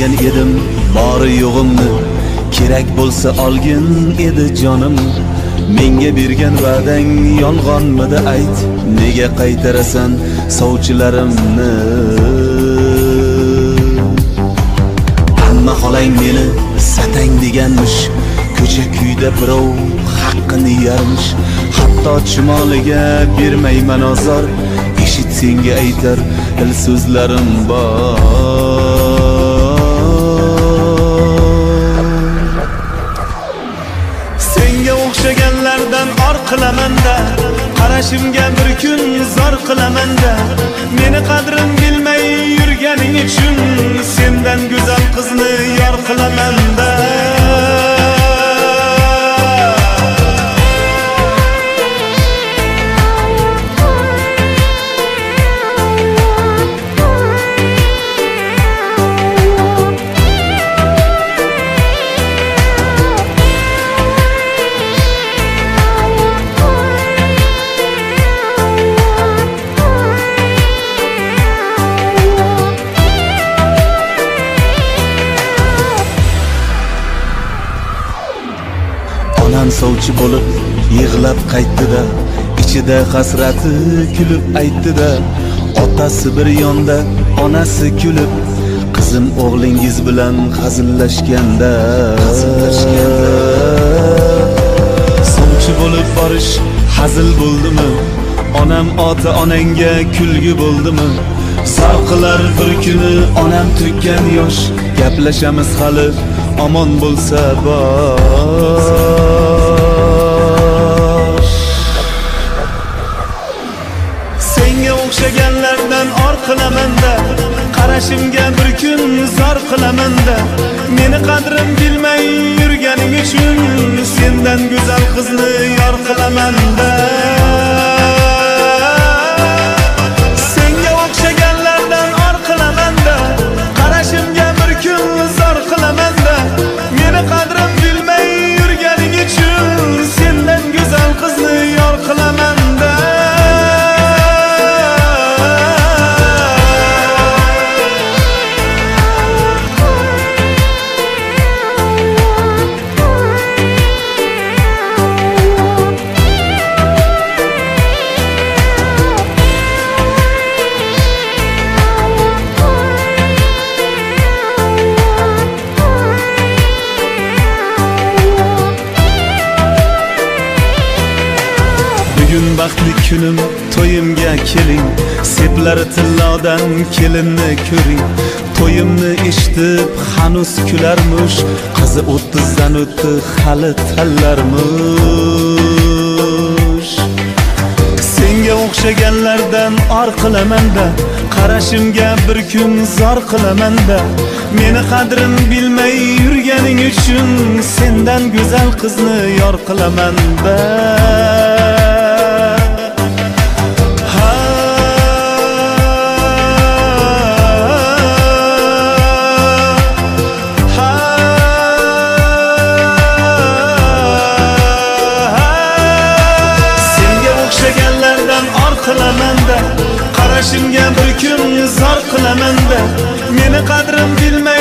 bergan edim bori yo'g'imni, kerak bo'lsa olgin edi jonim. Menga bergan va'dang yolg'onmidi ayt, nega qaytarasan sovchilarimni? Hamma xolang meni satang deganmish, ko'cha kuyda birov haqqini yermish. Hatto chumoliga bermayman ozor, eshit senga aytar il so'zlarim bor. Senga o'xshaganlardan or qilamanda, qarashimga bir kun zor qilamanda. Meni qadrim bilmay yurganing uchun sendan go'zal qizni yor qilamanda. Onam sovchi bo'lib yig'lab qaytdi-da, ichida hasrati kulib aytdi-da. Otasi bir yonda, onasi kulib, qizim o'g'lingiz bilan hazillashganda. Sovchi bo'lib borish hazil bo'ldimi? Onam ota-onangga kulgi bo'ldimi? Zavqlar bir kuni onam to'kkan yosh, gaplashamiz hali omon bo'lsa bosh. Senga o'xshaganlardan or qilamanda, qarashimga bir kun zor qilamanda. Meni qadrim bilmay yurganing uchun sendan go'zal qizni yor qilamanda. Senga o'xshaganlardan or qilamanda, qarashimga bir kun zor qilamanda. Meni qadrim bilmay yurganing uchun sendan go'zal qizni yor qilamanda. Bugun baxtli kunim, to'yimga keling, seplari tillodan kelinni ko'ring. To'yimni eshitib hanuz kularmish, qizi 30 dan o'tdi hali tallarmish. Senga o'xshaganlardan or qilamanda, qarashimga bir kun zor qilamanda. Meni qadrim bilmay yurganing uchun sendan go'zal qizni yor qilamanda. Qarashimga bir kun zor qilamanda. Meni qadrim bilmay